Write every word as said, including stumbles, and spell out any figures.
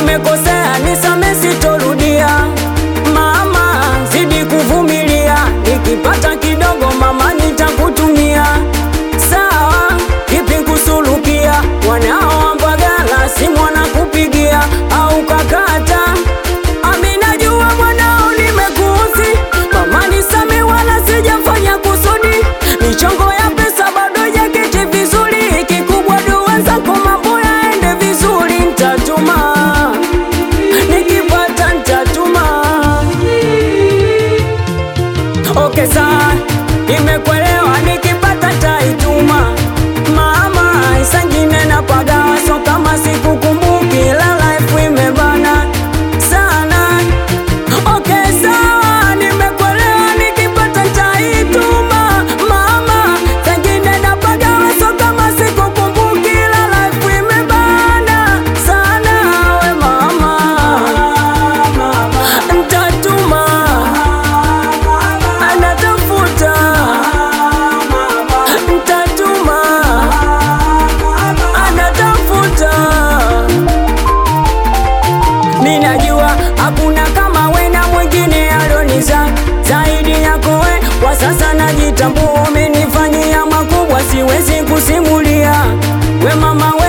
nimekosea, nisamehe, sitorudia. Mama, zidi kuvumilia, nikipata kidogo mama nitakutumia. Sawa, kipi kusulukia, wanao Mbagala simu wanakupigia au kakata. Amina jua mwanao nimekuuzi, mama nisamehe wala sijafanya kusudi. Michongo ya pesa bado jaketi vizuri, kikubwa dua zako mambo yaende vizuri. Nitatuma, nikipata nitatuma. Okay sawa, nimekuelewa, nikipata taituma. Mama, isangine na pagawa, so kama sikukumbuki la life imebana sana. Okay sawa, nimekuelewa, nikipata taituma. Mama, isangine na pagawa, so kama sikukumbuki la life imebana sana. We mama, nitatuma, anatafuta, nitatuma, anatafuta. Ninajua hakuna kama we na mwingine alioniza zaidi yako we. Kwa sasa najitambua, umenifanyia makubwa, siwezi kusimulia. We mama